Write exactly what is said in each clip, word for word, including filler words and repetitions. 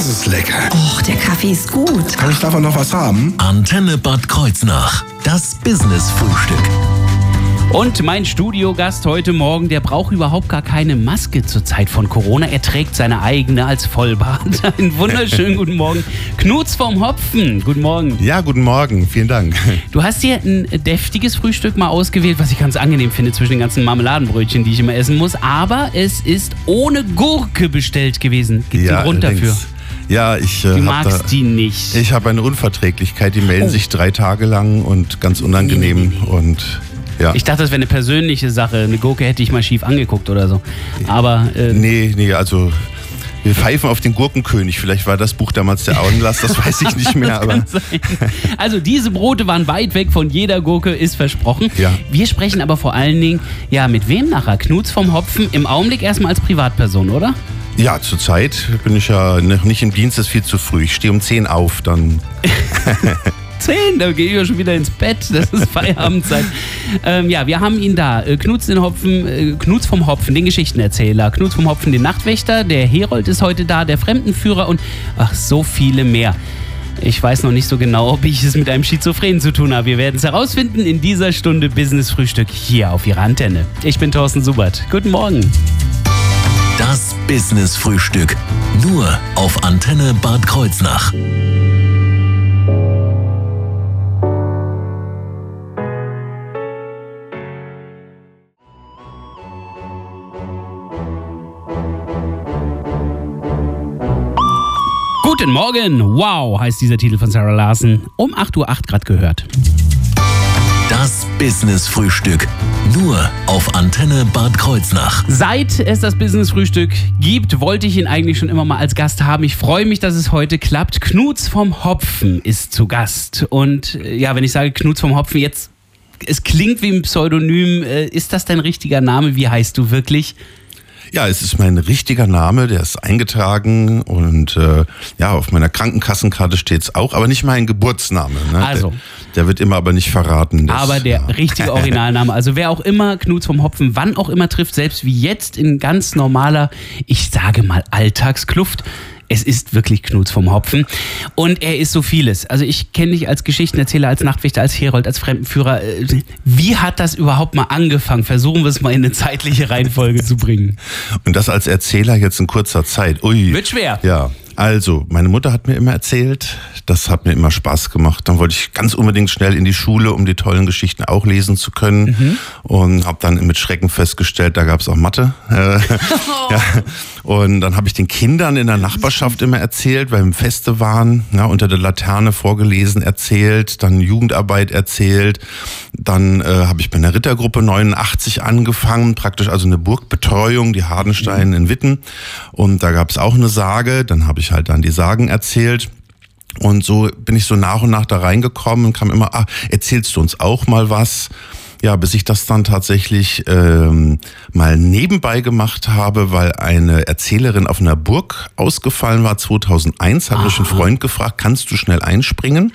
das ist lecker. Och, der Kaffee ist gut. Kann ich davon noch was haben? Antenne Bad Kreuznach. Das Business-Frühstück. Und mein Studiogast heute Morgen, der braucht überhaupt gar keine Maske zur Zeit von Corona. Er trägt seine eigene als Vollbart. Einen wunderschönen guten Morgen. Knuts vom Hopfen. Guten Morgen. Ja, guten Morgen. Vielen Dank. Du hast dir ein deftiges Frühstück mal ausgewählt, was ich ganz angenehm finde zwischen den ganzen Marmeladenbrötchen, die ich immer essen muss. Aber es ist ohne Gurke bestellt gewesen. Gibt es Ja, einen Grund dafür? Ja, ich äh, Du hab magst da, die nicht. Ich habe eine Unverträglichkeit. Die melden Oh. sich drei Tage lang und ganz unangenehm. Nee, nee, nee. Und ja. Ich dachte, das wäre eine persönliche Sache. Eine Gurke hätte ich mal schief angeguckt oder so. Aber äh, Nee, nee, also wir pfeifen auf den Gurkenkönig. Vielleicht war das Buch damals der Augenlass, das weiß ich nicht mehr. aber kann sein. Also diese Brote waren weit weg von jeder Gurke, ist versprochen. Ja. Wir sprechen aber vor allen Dingen, ja, mit wem nachher? Knuts vom Hopfen, im Augenblick erstmal als Privatperson, oder? Ja, zurzeit bin ich ja noch nicht im Dienst, das ist viel zu früh. Ich stehe um zehn auf, dann... Zehn, da gehe ich ja schon wieder ins Bett, das ist Feierabendzeit. ähm, ja, wir haben ihn da, äh, Knuts, den Hopfen, äh, Knuts vom Hopfen, den Geschichtenerzähler, Knuts vom Hopfen, den Nachtwächter, der Herold ist heute da, der Fremdenführer und ach, so viele mehr. Ich weiß noch nicht so genau, ob ich es mit einem Schizophrenen zu tun habe. Wir werden es herausfinden in dieser Stunde Business-Frühstück hier auf Ihrer Antenne. Ich bin Thorsten Subert. Guten Morgen. Das Business-Frühstück. Nur auf Antenne Bad Kreuznach. Guten Morgen. Wow, heißt dieser Titel von Sarah Larson. Um acht Uhr acht Grad gehört. Das Business-Frühstück. Nur auf Antenne Bad Kreuznach. Seit es das Business-Frühstück gibt, wollte ich ihn eigentlich schon immer mal als Gast haben. Ich freue mich, dass es heute klappt. Knuts vom Hopfen ist zu Gast. Und äh, ja, wenn ich sage Knuts vom Hopfen, jetzt, es klingt wie ein Pseudonym. Äh, ist das dein richtiger Name? Wie heißt du wirklich? Ja, es ist mein richtiger Name, der ist eingetragen und äh, ja, auf meiner Krankenkassenkarte steht es auch, aber nicht mein Geburtsname. Ne? Also. Der, der wird immer aber nicht verraten. Das, Aber der ja. richtige Originalname. Also wer auch immer Knuts vom Hopfen wann auch immer trifft, selbst wie jetzt in ganz normaler, ich sage mal Alltagskluft, es ist wirklich Knuts vom Hopfen. Und er ist so vieles. Also ich kenne dich als Geschichtenerzähler, als Nachtwächter, als Herold, als Fremdenführer. Wie hat das überhaupt mal angefangen? Versuchen wir es mal in eine zeitliche Reihenfolge zu bringen. Und das als Erzähler jetzt in kurzer Zeit. Ui. Wird schwer. Ja. Also, meine Mutter hat mir immer erzählt, das hat mir immer Spaß gemacht. Dann wollte ich ganz unbedingt schnell in die Schule, um die tollen Geschichten auch lesen zu können. Mhm. Und habe dann mit Schrecken festgestellt, da gab es auch Mathe. Oh. Ja. Und dann habe ich den Kindern in der Nachbarschaft immer erzählt, weil Feste waren, ja, unter der Laterne vorgelesen, erzählt, dann Jugendarbeit erzählt. Dann äh, habe ich bei einer Rittergruppe neunundachtzig angefangen, praktisch also eine Burgbetreuung, die Hardenstein mhm. in Witten. Und da gab es auch eine Sage, dann habe ich halt dann die Sagen erzählt. Und so bin ich so nach und nach da reingekommen und kam immer, ah, erzählst du uns auch mal was? Ja, bis ich das dann tatsächlich ähm, mal nebenbei gemacht habe, weil eine Erzählerin auf einer Burg ausgefallen war zweitausendeins, hat mich ein Freund gefragt, kannst du schnell einspringen?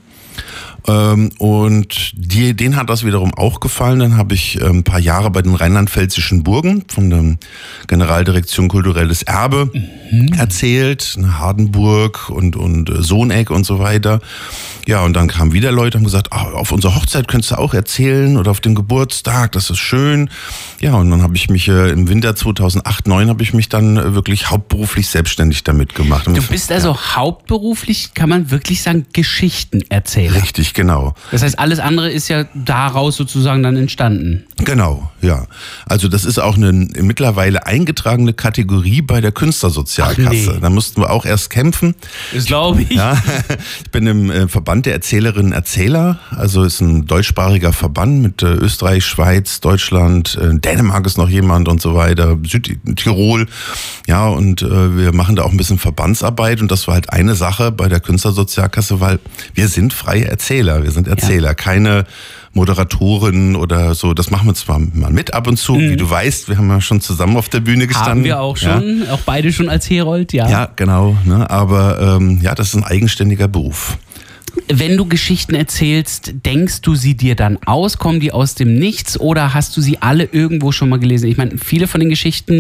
Ähm, und die, denen hat das wiederum auch gefallen. Dann habe ich äh, ein paar Jahre bei den rheinland-pfälzischen Burgen von der Generaldirektion Kulturelles Erbe mhm. erzählt, Hardenburg und, und äh, Sohneck und so weiter. Ja, und dann kamen wieder Leute und haben gesagt, ah, auf unserer Hochzeit könntest du auch erzählen oder auf dem Geburtstag, das ist schön. Ja, und dann habe ich mich äh, im Winter zweitausendacht, neun habe ich mich dann äh, wirklich hauptberuflich selbstständig damit gemacht. Du bist also ja. hauptberuflich, kann man wirklich sagen, Geschichtenerzähler. Richtig, genau. Das heißt, alles andere ist ja daraus sozusagen dann entstanden. Genau, ja. Also das ist auch eine mittlerweile eingetragene Kategorie bei der Künstlersozialkasse. Nee. Da mussten wir auch erst kämpfen. Das glaube ich. Ja, ich bin im äh, Verband der Erzählerinnen und Erzähler, also ist ein deutschsprachiger Verband mit äh, Österreich, Schweiz, Deutschland, äh, Dänemark ist noch jemand und so weiter, Südtirol. Ja, und äh, wir machen da auch ein bisschen Verbandsarbeit und das war halt eine Sache bei der Künstlersozialkasse, weil wir sind freie Erzähler, wir sind Erzähler, ja. keine Moderatoren oder so. Das machen wir zwar mal mit ab und zu, mhm. wie du weißt, wir haben ja schon zusammen auf der Bühne gestanden. Haben wir auch schon, ja. auch beide schon als Herold, ja. Ja, genau, ne? Aber ähm, ja, das ist ein eigenständiger Beruf. Wenn du Geschichten erzählst, denkst du sie dir dann aus? Kommen die aus dem Nichts oder hast du sie alle irgendwo schon mal gelesen? Ich meine, viele von den Geschichten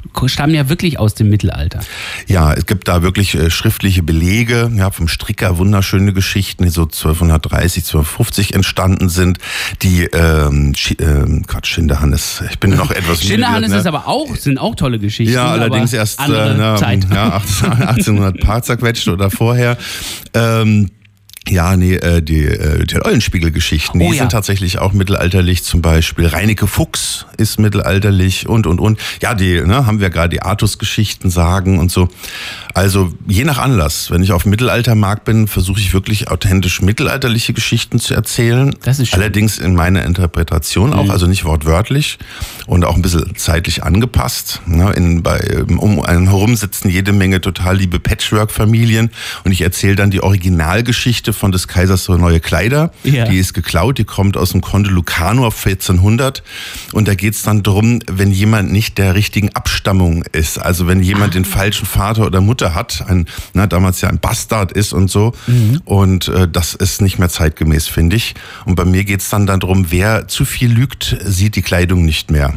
stammen ja wirklich aus dem Mittelalter. Ja, es gibt da wirklich äh, schriftliche Belege, ja, vom Stricker, wunderschöne Geschichten, die so zwölfhundertdreißig, zwölfhundertfünfzig entstanden sind. Die, ähm, Sch- äh, Quatsch, Schinderhannes, ich bin noch etwas müde. Schinderhannes ne? ist aber auch, sind auch tolle Geschichten. Ja, allerdings aber erst andere äh, na, Zeit. ja, achtzehnhundert Paar zerquetscht oder vorher. Ähm, Ja, nee, äh, die, äh, die Eulenspiegel-Geschichten, die Oh ja. sind tatsächlich auch mittelalterlich, zum Beispiel Reineke Fuchs ist mittelalterlich und, und, und. Ja, die, ne, haben wir gerade die Artus-Geschichten, Sagen und so. Also je nach Anlass, wenn ich auf dem Mittelaltermarkt bin, versuche ich wirklich authentisch mittelalterliche Geschichten zu erzählen. Das ist schön. Allerdings in meiner Interpretation auch, Mhm. also nicht wortwörtlich und auch ein bisschen zeitlich angepasst. Ne, in, bei, um einen herum sitzen jede Menge total liebe Patchwork-Familien und ich erzähle dann die Originalgeschichte von des Kaisers so neue Kleider. Ja. Die ist geklaut, die kommt aus dem Conde Lucano auf vierzehnhundert. Und da geht's dann drum, wenn jemand nicht der richtigen Abstammung ist, also wenn jemand den falschen Vater oder Mutter hat, ein, na, damals ja ein Bastard ist und so. Mhm. Und äh, das ist nicht mehr zeitgemäß, finde ich. Und bei mir geht's dann darum, wer zu viel lügt, sieht die Kleidung nicht mehr.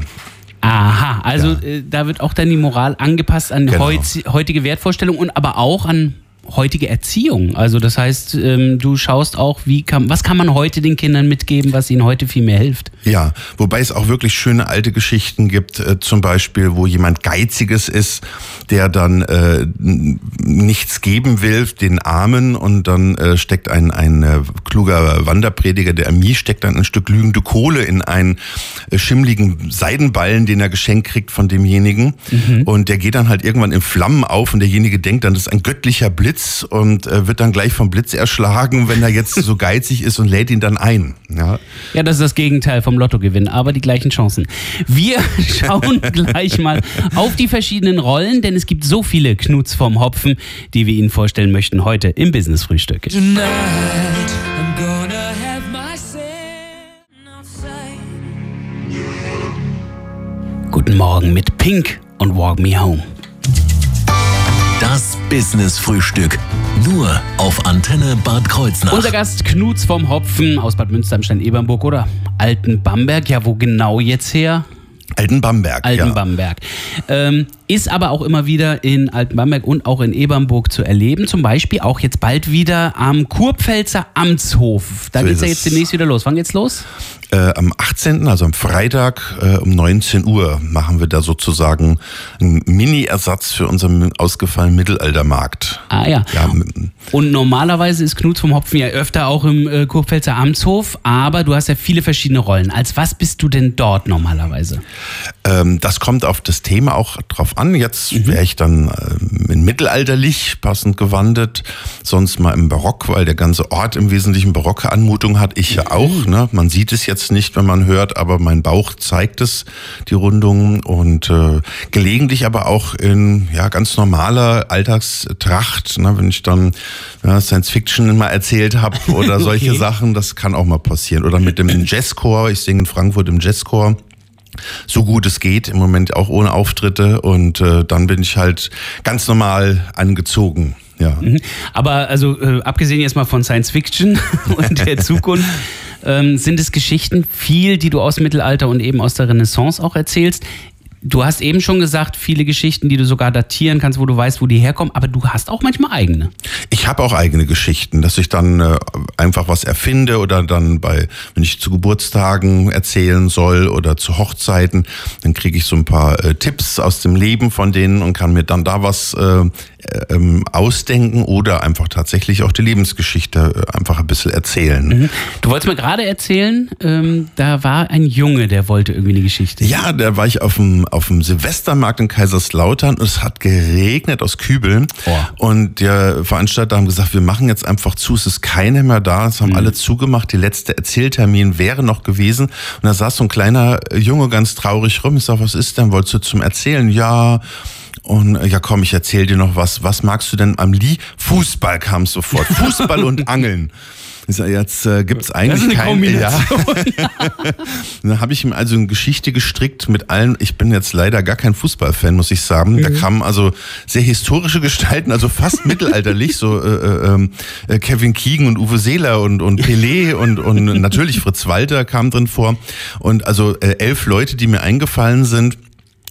Aha, also Ja. äh, da wird auch dann die Moral angepasst an Genau. heutz, heutige Wertvorstellungen und aber auch an heutige Erziehung. Also das heißt, ähm, du schaust auch, wie kann, was kann man heute den Kindern mitgeben, was ihnen heute viel mehr hilft. Ja, wobei es auch wirklich schöne alte Geschichten gibt, äh, zum Beispiel, wo jemand Geiziges ist, der dann äh, n- nichts geben will, den Armen, und dann äh, steckt ein, ein äh, kluger Wanderprediger, der Ami, steckt dann ein Stück lügende Kohle in einen äh, schimmligen Seidenballen, den er geschenkt kriegt von demjenigen. Mhm. Und der geht dann halt irgendwann in Flammen auf und derjenige denkt dann, das ist ein göttlicher Blitz und äh, wird dann gleich vom Blitz erschlagen, wenn er jetzt so geizig ist, und lädt ihn dann ein. Ja. Ja, das ist das Gegenteil vom Lottogewinn, aber die gleichen Chancen. Wir schauen gleich mal auf die verschiedenen Rollen, denn es gibt so viele Knuts vom Hopfen, die wir Ihnen vorstellen möchten heute im Business-Frühstück. Tonight, I'm gonna have myself outside. Guten Morgen mit Pink und Walk Me Home. Das Business-Frühstück. Nur auf Antenne Bad Kreuznach. Unser Gast Knuts vom Hopfen aus Bad Münster am Stein-Ebernburg oder Alten Bamberg. Ja, wo genau jetzt her? Alten Bamberg. Alten ja. Bamberg. Ähm, ist aber auch immer wieder in Alten Bamberg und auch in Ebernburg zu erleben. Zum Beispiel auch jetzt bald wieder am Kurpfälzer Amtshof. Da So geht's ist ja es. jetzt demnächst wieder los. Wann geht's los? Äh, am achtzehnten, also am Freitag äh, um neunzehn Uhr machen wir da sozusagen einen Mini-Ersatz für unseren ausgefallenen Mittelaltermarkt. Ah ja. Ja, m- Und normalerweise ist Knuts vom Hopfen ja öfter auch im äh, Kurpfälzer Amtshof, aber du hast ja viele verschiedene Rollen. Als was bist du denn dort normalerweise? ähm, das kommt auf das Thema auch drauf an. Jetzt wäre ich dann äh, in mittelalterlich passend gewandelt, sonst mal im Barock, weil der ganze Ort im Wesentlichen barocke Anmutung hat. Ich ja auch. Ne? Man sieht es jetzt nicht, wenn man hört, aber mein Bauch zeigt es, die Rundungen. Und äh, gelegentlich aber auch in ja ganz normaler Alltagstracht, ne? Wenn ich dann ja, Science Fiction mal erzählt habe oder solche Okay. Sachen, das kann auch mal passieren. Oder mit dem Jazzchor, ich singe in Frankfurt im Jazzchor. So gut es geht, im Moment auch ohne Auftritte, und äh, dann bin ich halt ganz normal angezogen. Ja. Aber also äh, abgesehen jetzt mal von Science Fiction und der Zukunft, ähm, sind es Geschichten viel, die du aus dem Mittelalter und eben aus der Renaissance auch erzählst. Du hast eben schon gesagt, viele Geschichten, die du sogar datieren kannst, wo du weißt, wo die herkommen, aber du hast auch manchmal eigene. Ich habe auch eigene Geschichten, dass ich dann äh, einfach was erfinde oder dann bei, wenn ich zu Geburtstagen erzählen soll oder zu Hochzeiten, dann kriege ich so ein paar äh, Tipps aus dem Leben von denen und kann mir dann da was äh, ähm, ausdenken oder einfach tatsächlich auch die Lebensgeschichte äh, einfach ein bisschen erzählen. Mhm. Du wolltest mir gerade erzählen, ähm, da war ein Junge, der wollte irgendwie eine Geschichte. Ja, da war ich auf dem, auf dem Silvestermarkt in Kaiserslautern und es hat geregnet aus Kübeln. Oh. Und der Veranstalter haben gesagt, wir machen jetzt einfach zu, es ist keiner mehr da. Es haben alle zugemacht, die letzte Erzähltermin wäre noch gewesen. Und da saß so ein kleiner Junge ganz traurig rum. Ich sag, was ist denn? Wolltest du zum Erzählen? Ja. Und äh, ja komm, ich erzähl dir noch was. Was magst du denn am Lie? Fußball kam sofort. Fußball und Angeln. Ich sag, jetzt äh, gibt's eigentlich Das ist eine kein, Kombination. Ja. Dann habe ich ihm also eine Geschichte gestrickt mit allen. Ich bin jetzt leider gar kein Fußballfan, muss ich sagen. Mhm. Da kamen also sehr historische Gestalten, also fast mittelalterlich, so äh, äh, Kevin Keegan und Uwe Seeler und, und Pelé und, und natürlich Fritz Walter kam drin vor. Und also äh, elf Leute, die mir eingefallen sind.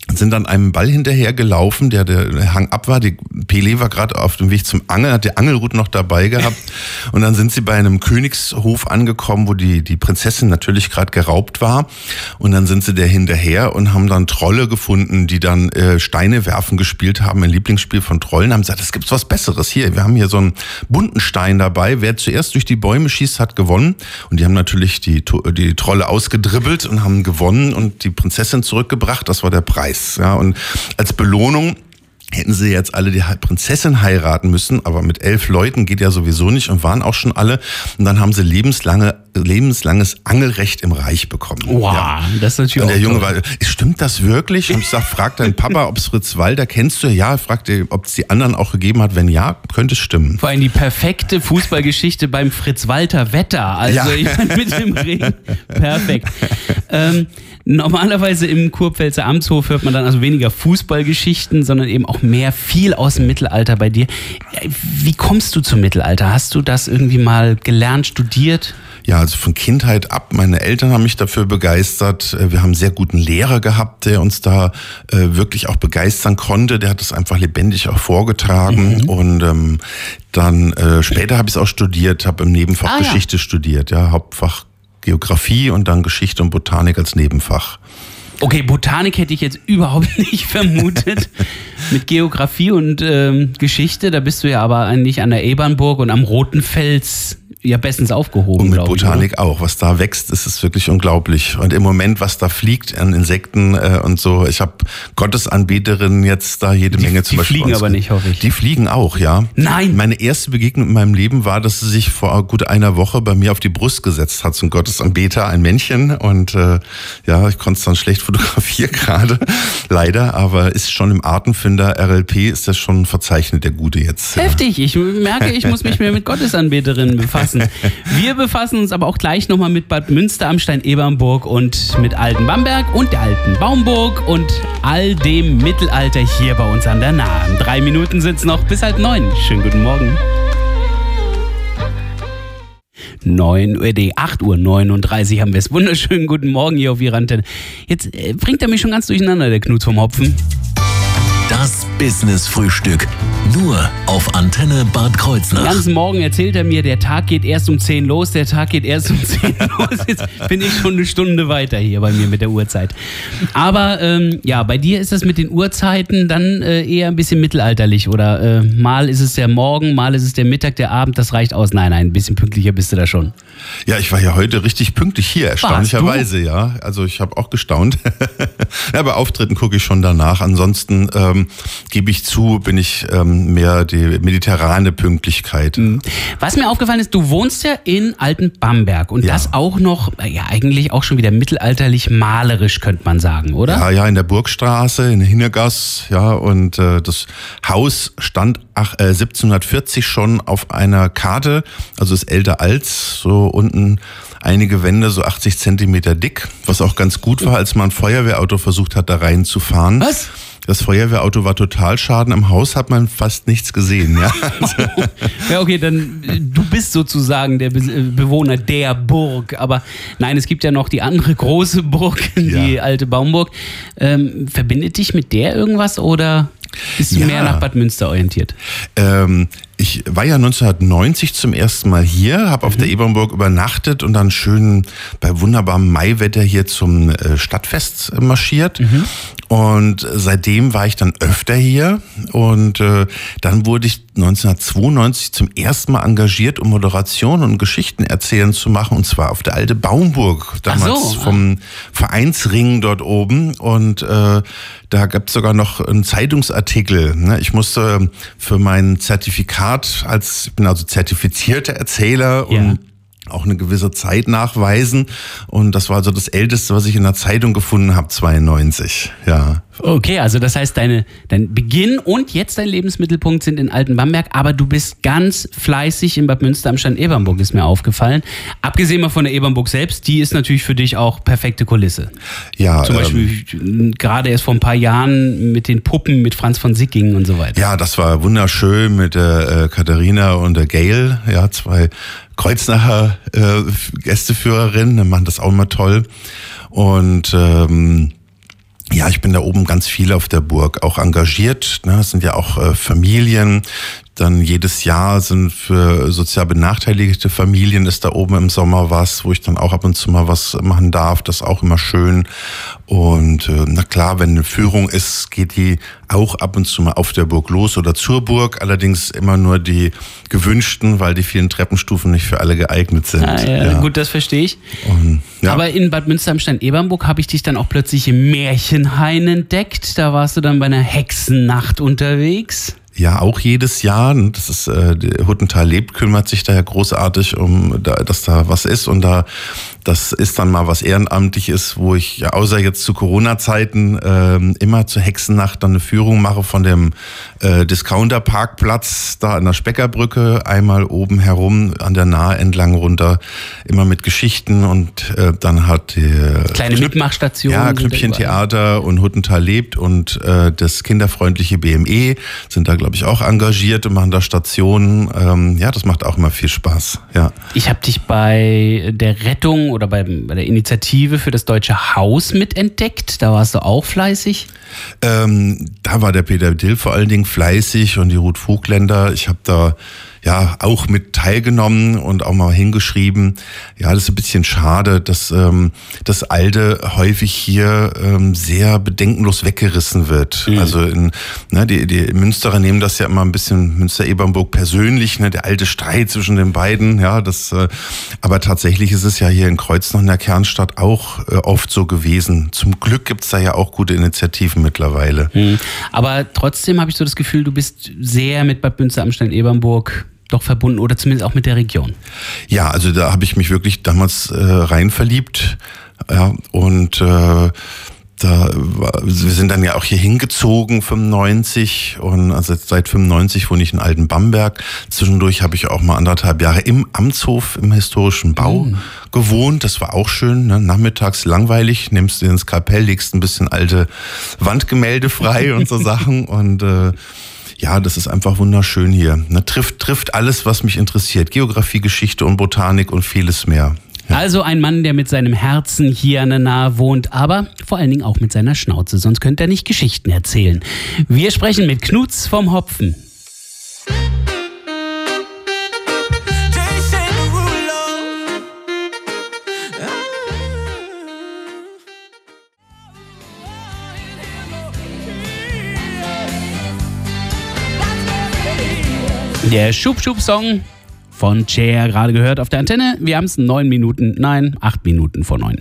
sind dann einem Ball hinterher gelaufen, der, der Hang ab war. Die Pelé war gerade auf dem Weg zum Angeln, hat die Angelrute noch dabei gehabt. Und dann sind sie bei einem Königshof angekommen, wo die, die Prinzessin natürlich gerade geraubt war. Und dann sind sie der hinterher und haben dann Trolle gefunden, die dann äh, Steine werfen gespielt haben. Ein Lieblingsspiel von Trollen. Haben gesagt, es gibt was Besseres hier. Wir haben hier so einen bunten Stein dabei. Wer zuerst durch die Bäume schießt, hat gewonnen. Und die haben natürlich die, die Trolle ausgedribbelt und haben gewonnen und die Prinzessin zurückgebracht. Das war der Preis. Ja, und als Belohnung hätten sie jetzt alle die Prinzessin heiraten müssen, aber mit elf Leuten geht ja sowieso nicht und waren auch schon alle. Und dann haben sie lebenslange, lebenslanges Angelrecht im Reich bekommen. Wow, ja. Das ist natürlich und der auch Junge toll. war, stimmt das wirklich? Und ich sag, frag deinen Papa, ob es Fritz Walter kennst du? Ja, frag dir, ob es die anderen auch gegeben hat. Wenn ja, könnte es stimmen. Vor allem die perfekte Fußballgeschichte beim Fritz Walter Wetter. Also Ja. ich meine, mit dem Regen. Perfekt. Ähm, normalerweise im Kurpfälzer Amtshof hört man dann also weniger Fußballgeschichten, sondern eben auch mehr viel aus dem Mittelalter bei dir. Wie kommst du zum Mittelalter? Hast du das irgendwie mal gelernt, studiert? Ja, also von Kindheit ab. Meine Eltern haben mich dafür begeistert. Wir haben einen sehr guten Lehrer gehabt, der uns da äh, wirklich auch begeistern konnte. Der hat es einfach lebendig auch vorgetragen. Mhm. Und ähm, dann äh, später habe ich es auch studiert, habe im Nebenfach Ah, Geschichte ja. studiert, ja, Hauptfach Geografie und dann Geschichte und Botanik als Nebenfach. Okay, Botanik hätte ich jetzt überhaupt nicht vermutet. Mit Geografie und ähm, Geschichte, da bist du ja aber eigentlich an der Ebernburg und am Roten Fels ja bestens aufgehoben, Und mit glaube ich, Botanik oder? auch. Was da wächst, ist es wirklich unglaublich. Und im Moment, was da fliegt an Insekten äh, und so. Ich habe Gottesanbeterinnen jetzt da jede Die- Menge zum die Beispiel. fliegen uns- aber nicht, hoffe ich. Die fliegen auch, ja. Nein! Meine erste Begegnung in meinem Leben war, dass sie sich vor gut einer Woche bei mir auf die Brust gesetzt hat. So ein Gottesanbeter, ein Männchen. Und äh, ja, ich konnte es dann schlecht fotografieren gerade. Leider. Aber ist schon im Artenfinder R L P ist das schon verzeichnet, der Gute jetzt. Ja. Heftig, ich merke, ich muss mich mehr mit Gottesanbeterinnen befassen. Wir befassen uns aber auch gleich nochmal mit Bad Münster am Stein-Ebernburg und mit Alten Bamberg und der Alten Baumburg und all dem Mittelalter hier bei uns an der Nahen. Drei Minuten sind's noch bis halb neun. Schönen guten Morgen. neun Uhr, nee, acht Uhr neununddreißig haben wir es. Wunderschönen guten Morgen hier auf Ihrer Antenne. Jetzt äh, bringt er mich schon ganz durcheinander, der Knut vom Hopfen. Das Business-Frühstück. Nur auf Antenne Bad Den Kreuznach. ganzen Morgen erzählt er mir, der Tag geht erst um zehn los, der Tag geht erst um zehn los. Jetzt bin ich schon eine Stunde weiter hier bei mir mit der Uhrzeit. Aber ähm, ja, bei dir ist das mit den Uhrzeiten dann äh, eher ein bisschen mittelalterlich. Oder äh, mal ist es der Morgen, mal ist es der Mittag, der Abend, das reicht aus. Nein, nein, ein bisschen pünktlicher bist du da schon. Ja, ich war ja heute richtig pünktlich hier, erstaunlicherweise, ja. Also ich habe auch gestaunt. Ja, bei Auftritten gucke ich schon danach. Ansonsten ähm, gebe ich zu, bin ich ähm, mehr die mediterrane Pünktlichkeit. Was mir aufgefallen ist, du wohnst ja in Alten Bamberg und Ja. das auch noch, ja eigentlich auch schon wieder mittelalterlich malerisch, könnte man sagen, oder? Ja, ja, in der Burgstraße, in Hinnergass, ja, und äh, das Haus stand ach, äh, siebzehnhundertvierzig schon auf einer Karte, also ist älter als, so unten einige Wände, so achtzig Zentimeter dick, was auch ganz gut war, als man ein Feuerwehrauto versucht hat, da reinzufahren. Was? Das Feuerwehrauto war total schaden, im Haus hat man fast nichts gesehen, ja. Ja, okay, dann äh, du bist sozusagen der Be äh, Bewohner der Burg. Aber nein, es gibt ja noch die andere große Burg, die Ja. Alte Baumburg. Ähm, verbindet dich mit der irgendwas oder bist du Ja. mehr nach Bad Münster orientiert? Ähm, ich war ja neunzehnhundertneunzig zum ersten Mal hier, habe auf der Ebernburg übernachtet und dann schön bei wunderbarem Maiwetter hier zum äh, Stadtfest äh, marschiert. Und seitdem war ich dann öfter hier und äh, dann wurde ich neunzehnhundertzweiundneunzig zum ersten Mal engagiert, um Moderation und Geschichten erzählen zu machen, und zwar auf der Alte Baumburg, damals Ach so, ah. vom Vereinsring dort oben, und äh, da gab es sogar noch einen Zeitungsartikel. Ne? Ich musste für mein Zertifikat als, ich bin also zertifizierter Erzähler Ja. und auch eine gewisse Zeit nachweisen, und das war also das Älteste, was ich in der Zeitung gefunden habe, zweiundneunzig, ja. Okay, also das heißt, deine, dein Beginn und jetzt dein Lebensmittelpunkt sind in Alten Bamberg, aber du bist ganz fleißig in Bad Münster am Stand Ebernburg, ist mir aufgefallen. Abgesehen mal von der Ebernburg selbst, die ist natürlich für dich auch perfekte Kulisse. Ja, Zum ähm, Beispiel gerade erst vor ein paar Jahren mit den Puppen mit Franz von Sickingen und so weiter. Ja, das war wunderschön mit der äh, Katharina und der Gail, ja, zwei Kreuznacher äh, Gästeführerinnen, die machen das auch immer toll. Und ähm, Ja, ich bin da oben ganz viel auf der Burg, auch engagiert. Ne? Es sind ja auch äh, Familien. Dann jedes Jahr sind für sozial benachteiligte Familien ist da oben im Sommer was, wo ich dann auch ab und zu mal was machen darf. Das ist auch immer schön. Und äh, na klar, wenn eine Führung ist, geht die auch ab und zu mal auf der Burg los oder zur Burg. Allerdings immer nur die gewünschten, weil die vielen Treppenstufen nicht für alle geeignet sind. Ah, ja, ja. Gut, das verstehe ich. Und, ja. Aber in Bad Münster am Stein-Ebernburg habe ich dich dann auch plötzlich im Märchenhain entdeckt. Da warst du dann bei einer Hexennacht unterwegs. Ja, auch jedes Jahr. Das ist äh, Huttental lebt, kümmert sich da ja großartig um, da, dass da was ist. Und da das ist dann mal was Ehrenamtliches, wo ich ja außer jetzt zu Corona-Zeiten äh, immer zur Hexennacht dann eine Führung mache von dem äh, Discounter-Parkplatz da an der Speckerbrücke, einmal oben herum an der Nahe entlang runter, immer mit Geschichten und äh, dann hat die kleine Klüpp- Mitmachstation. Ja, Klüppchen Theater und Huttental lebt und äh, das kinderfreundliche B M E sind da, glaube ich, auch engagiert und machen da Stationen. Ähm, ja, das macht auch immer viel Spaß. Ja. Ich habe dich bei der Rettung oder bei, bei der Initiative für das Deutsche Haus mitentdeckt. Da warst du auch fleißig. Ähm, da war der Peter Dill vor allen Dingen fleißig und die Ruth Vogtländer. Ich habe da ja auch mit teilgenommen und auch mal hingeschrieben. Ja, das ist ein bisschen schade, dass ähm, das Alte häufig hier ähm, sehr bedenkenlos weggerissen wird. Mhm. Also in, ne, die, die Münsterer nehmen das ja immer ein bisschen Münster-Ebernburg persönlich, ne, der alte Streit zwischen den beiden. Ja, das. Äh, aber tatsächlich ist es ja hier in Kreuznach in der Kernstadt auch äh, oft so gewesen. Zum Glück gibt's da ja auch gute Initiativen mittlerweile. Mhm. Aber trotzdem habe ich so das Gefühl, du bist sehr mit Bad Münster am Stein-Ebernburg doch verbunden oder zumindest auch mit der Region. Ja, also da habe ich mich wirklich damals äh, rein verliebt. Ja, und äh, da wir sind dann ja auch hier hingezogen, fünfundneunzig, und also seit fünfundneunzig wohne ich in Altenbamberg. Zwischendurch habe ich auch mal anderthalb Jahre im Amtshof im historischen Bau mhm. gewohnt. Das war auch schön, ne? Nachmittags langweilig, nimmst du ins Kapell, legst ein bisschen alte Wandgemälde frei und so Sachen und äh, ja, das ist einfach wunderschön hier. Ne, trifft, trifft alles, was mich interessiert. Geografie, Geschichte und Botanik und vieles mehr. Ja. Also ein Mann, der mit seinem Herzen hier nahe wohnt, aber vor allen Dingen auch mit seiner Schnauze, sonst könnte er nicht Geschichten erzählen. Wir sprechen mit Knuts vom Hopfen. Der Schub-Schub-Song von Cher, gerade gehört auf der Antenne. Wir haben es neun Minuten, nein, acht Minuten vor neun.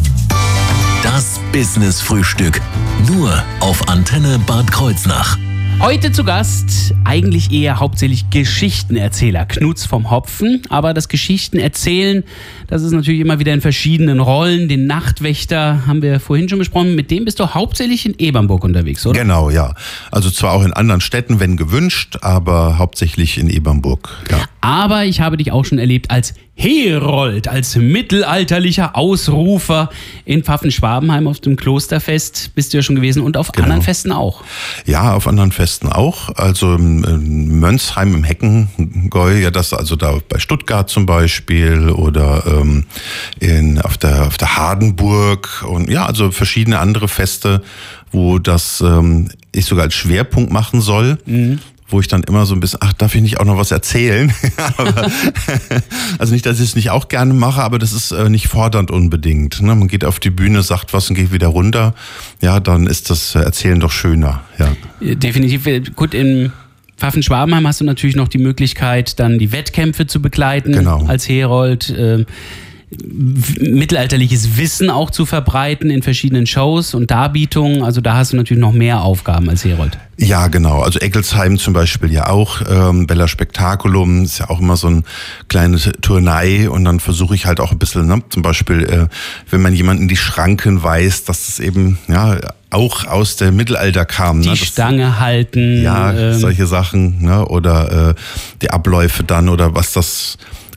Das Business-Frühstück, nur auf Antenne Bad Kreuznach. Heute zu Gast, eigentlich eher hauptsächlich Geschichtenerzähler, Knuts vom Hopfen. Aber das Geschichtenerzählen, das ist natürlich immer wieder in verschiedenen Rollen. Den Nachtwächter haben wir vorhin schon besprochen. Mit dem bist du hauptsächlich in Ebernburg unterwegs, oder? Genau, ja. Also zwar auch in anderen Städten, wenn gewünscht, aber hauptsächlich in Ebernburg, ja. Aber ich habe dich auch schon erlebt als Herold, als mittelalterlicher Ausrufer in Pfaffen-Schwabenheim auf dem Klosterfest bist du ja schon gewesen und auf genau. anderen Festen auch. Ja, auf anderen Festen auch. Also in Mönsheim im Heckengäu, ja, das also da bei Stuttgart zum Beispiel oder ähm, in, auf der, auf der Hardenburg und ja, also verschiedene andere Feste, wo das ähm, ich sogar als Schwerpunkt machen soll. Mhm. Wo ich dann immer so ein bisschen, ach, darf ich nicht auch noch was erzählen? aber, also nicht, dass ich es nicht auch gerne mache, aber das ist äh, nicht fordernd unbedingt. Ne? Man geht auf die Bühne, sagt was und geht wieder runter. Ja, dann ist das Erzählen doch schöner. Ja. Definitiv. Gut, in Pfaffen-Schwabenheim hast du natürlich noch die Möglichkeit, dann die Wettkämpfe zu begleiten genau. als Herold. Äh, mittelalterliches Wissen auch zu verbreiten in verschiedenen Shows und Darbietungen. Also da hast du natürlich noch mehr Aufgaben als Herold. Ja, genau. Also Eggelsheim zum Beispiel ja auch. Ähm, Bella Spectaculum ist ja auch immer so eine kleine Turnei und dann versuche ich halt auch ein bisschen, ne, zum Beispiel, äh, wenn man jemanden in die Schranken weist, dass das eben, ja, auch aus dem Mittelalter kam. Die ne? Stange das, halten. Ja, ähm, solche Sachen, ne? Oder äh, die Abläufe dann oder was das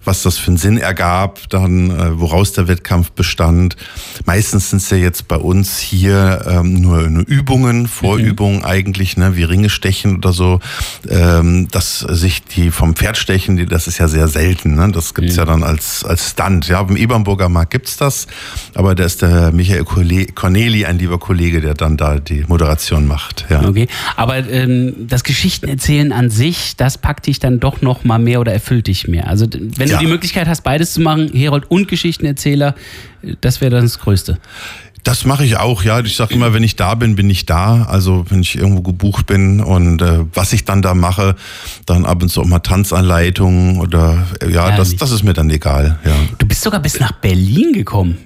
was das für einen Sinn ergab, dann äh, woraus der Wettkampf bestand. Meistens sind es ja jetzt bei uns hier ähm, nur, nur Übungen, Vorübungen mhm. eigentlich, ne, wie Ringe stechen oder so. Ähm, dass sich die vom Pferd stechen, die, das ist ja sehr selten. Ne? Das gibt's mhm. ja dann als, als Stunt. Ja, beim Ebernburger Markt gibt's das, aber da ist der Michael Corneli, ein lieber Kollege, der dann da die Moderation macht. Ja. Okay, aber ähm, das Geschichtenerzählen an sich, das packt dich dann doch noch mal mehr oder erfüllt dich mehr. Also wenn Ja. du die Möglichkeit hast, beides zu machen, Herold und Geschichtenerzähler, das wäre dann das Größte. Das mache ich auch, ja. Ich sage immer, wenn ich da bin, bin ich da. Also wenn ich irgendwo gebucht bin und äh, was ich dann da mache, dann ab und zu auch mal Tanzanleitungen oder äh, ja, das, das ist mir dann egal. Ja. Du bist sogar bis nach Berlin gekommen.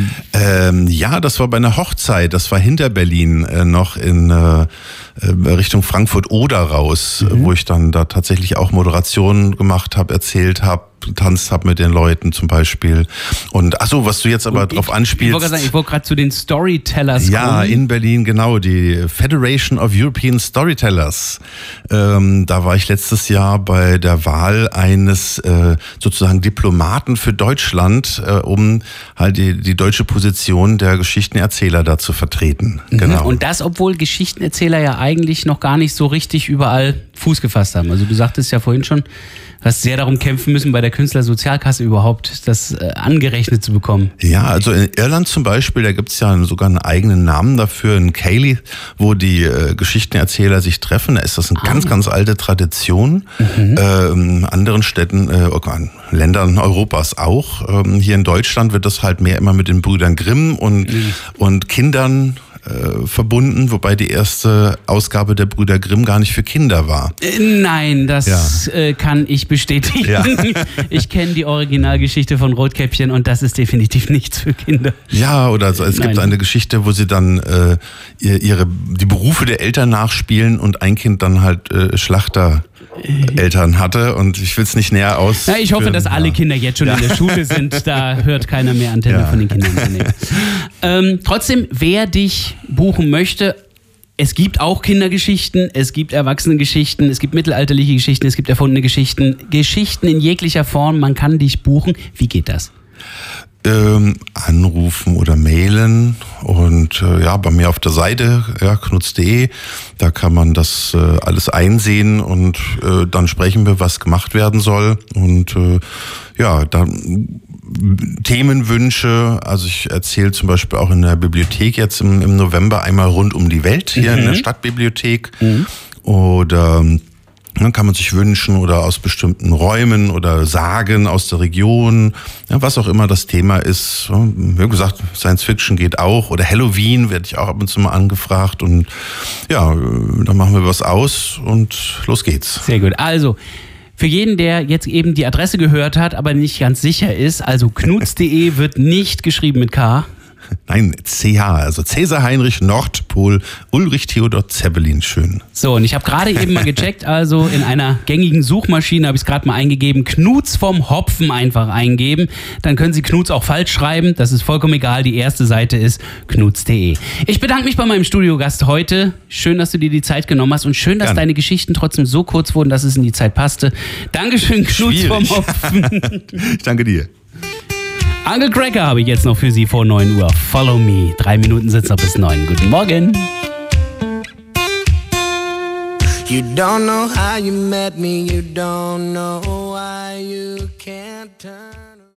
Ähm, ja, das war bei einer Hochzeit, das war hinter Berlin, äh, noch in äh, Richtung Frankfurt-Oder raus, mhm. wo ich dann da tatsächlich auch Moderationen gemacht habe, erzählt habe, getanzt habe mit den Leuten zum Beispiel. Und ach so, was du jetzt aber Und drauf ich, anspielst. Ich wollte gerade sagen, ich wollte gerade zu den Storytellers Ja, kommen. in Berlin, genau, die Federation of European Storytellers. Ähm, da war ich letztes Jahr bei der Wahl eines äh, sozusagen Diplomaten für Deutschland, äh, um halt die, die deutsche Position der Geschichtenerzähler da zu vertreten. Mhm. Genau. Und das, obwohl Geschichtenerzähler ja eigentlich noch gar nicht so richtig überall Fuß gefasst haben. Also du sagtest ja vorhin schon, du hast sehr darum kämpfen müssen, bei der Künstlersozialkasse überhaupt das äh, angerechnet zu bekommen. Ja, also in Irland zum Beispiel, da gibt's ja sogar einen eigenen Namen dafür, in Cayley, wo die äh, Geschichtenerzähler sich treffen. Da ist das eine ah. ganz, ganz alte Tradition. Mhm. Äh, in anderen Städten, äh, Ländern Europas auch. Ähm, hier in Deutschland wird das halt mehr immer mit den Brüdern Grimm und, mhm. und Kindern Äh, verbunden, wobei die erste Ausgabe der Brüder Grimm gar nicht für Kinder war. Äh, nein, das ja. äh, kann ich bestätigen. Ja. Ich kenne die Originalgeschichte von Rotkäppchen und das ist definitiv nichts für Kinder. Ja, oder so, es Nein. gibt eine Geschichte, wo sie dann äh, ihre die Berufe der Eltern nachspielen und ein Kind dann halt äh, Schlachter Eltern hatte und ich will es nicht näher aus. Ja, ich hoffe, dass alle ja. Kinder jetzt schon ja. in der Schule sind. Da hört keiner mehr Antenne ja. von den Kindern zu nehmen. Ähm, trotzdem, wer dich buchen möchte, es gibt auch Kindergeschichten, es gibt Erwachsenengeschichten, es gibt mittelalterliche Geschichten, es gibt erfundene Geschichten, Geschichten in jeglicher Form. Man kann dich buchen. Wie geht das? Ähm, anrufen oder mailen und äh, ja, bei mir auf der Seite, ja, knutz punkt de, da kann man das äh, alles einsehen und äh, dann sprechen wir, was gemacht werden soll und äh, ja, dann Themenwünsche, also ich erzähle zum Beispiel auch in der Bibliothek jetzt im, im November einmal rund um die Welt hier mhm. in der Stadtbibliothek mhm. oder dann kann man sich wünschen oder aus bestimmten Räumen oder Sagen aus der Region, ja, was auch immer das Thema ist. Wie gesagt, Science Fiction geht auch oder Halloween werde ich auch ab und zu mal angefragt und ja, dann machen wir was aus und los geht's. Sehr gut. Also für jeden, der jetzt eben die Adresse gehört hat, aber nicht ganz sicher ist, also knutz punkt de wird nicht geschrieben mit K. Nein, C H, also Cäsar Heinrich Nordpol Ulrich Theodor Zeppelin, schön. So, und ich habe gerade eben mal gecheckt, also in einer gängigen Suchmaschine habe ich es gerade mal eingegeben, Knuts vom Hopfen einfach eingeben, dann können Sie Knuts auch falsch schreiben, das ist vollkommen egal, die erste Seite ist knutz punkt de. Ich bedanke mich bei meinem Studiogast heute, schön, dass du dir die Zeit genommen hast und schön, dass Gerne. Deine Geschichten trotzdem so kurz wurden, dass es in die Zeit passte. Dankeschön, Knuts vom Hopfen. Ich danke dir. Uncle Cracker habe ich jetzt noch für Sie vor neun Uhr. Follow me. Drei Minuten sind es noch bis neun. Guten Morgen. You don't know how you met me. You don't know why you can't turn.